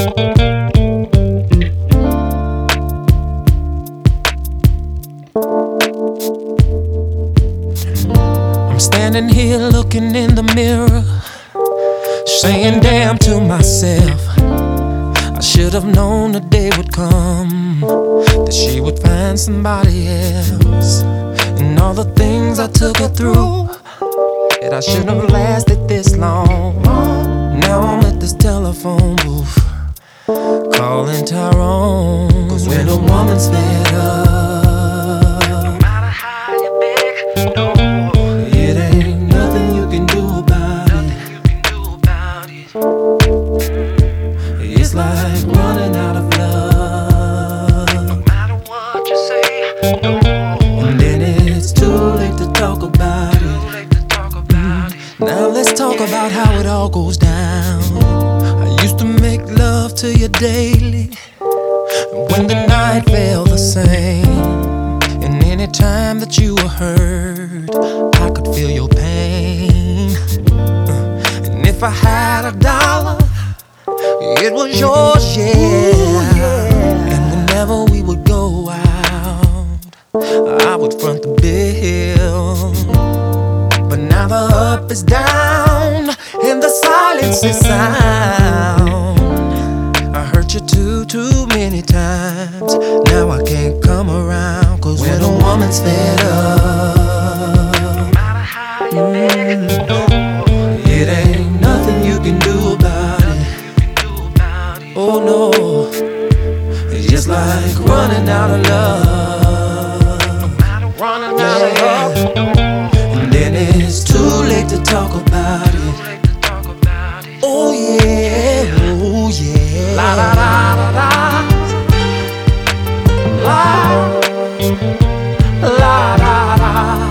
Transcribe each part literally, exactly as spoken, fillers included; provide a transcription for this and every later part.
I'm standing here looking in the mirror, saying damn to myself. I should have known the day would come that she would find somebody else. And all the things I took her through, that I shouldn't have lasted this long. Now I'm at this telephone booth, calling Tyrone. Cause when a woman's fed up, no matter how you beg, no, it ain't nothing you can do about it. It's like running out of love, no matter what you say, no. And then it's too late to talk about it. Now let's talk about how it all goes down. I used to make love to you daily, when the night felt the same. And any time that you were hurt, I could feel your pain. And if I had a dollar, it was yours, yeah. And whenever we would go out, I would front the bill. But now the up is down and the silence is sound. I hurt you too, too many times. Now I can't come around. Cause when a woman's fed up, no matter how you beg, it ain't nothing you can do about it. Oh no, it's just like running out of love, running out of love. And then it's too late to talk about it. Oh yeah, oh yeah. La la la la la, la la la la,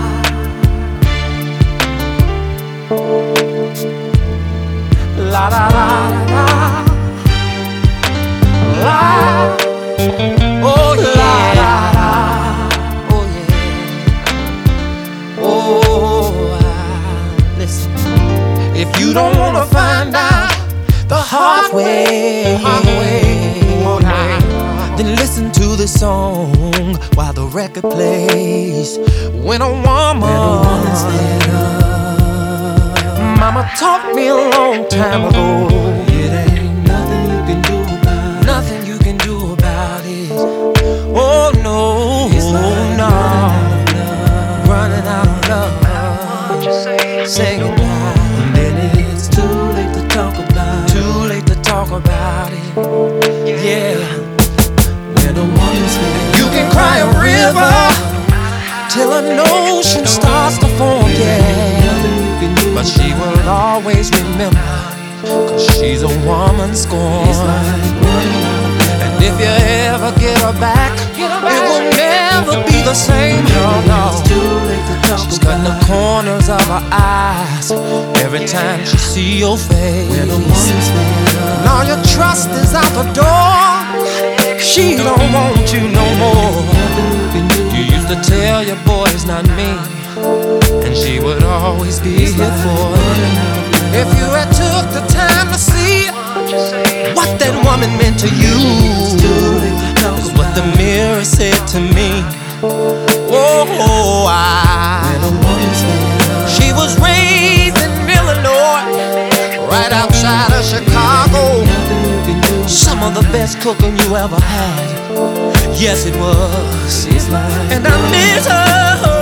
la la la la, la. Oh yeah, oh yeah, oh. Listen, if you don't wanna find out the hard way, hard way, then listen to this song while the record plays. When a woman's fed up, Mama taught me a long time ago, it ain't nothing you can do about it. Nothing you can do about it. Oh no, no, running out of love. Say goodbye, and then it's too late to talk about it. Too late to talk about it. Yeah. When a woman's fed, you can cry a river till an ocean starts to form. Yeah. But she will always remember, cause she's a woman scorned. And if you ever get her back, it will never be the same. No, no. She's cutting the corners of her eyes every time she see your face. And all your trust is out the door. She don't want you no more. You used to tell your boy it's not me, and she would always be here for you. If you had took the time to see what that woman meant to you, is what the mirror said to me. Oh, I, she was raised in Illinois, right outside of Chicago. Some of the best cooking you ever had. Yes, it was. And I miss her.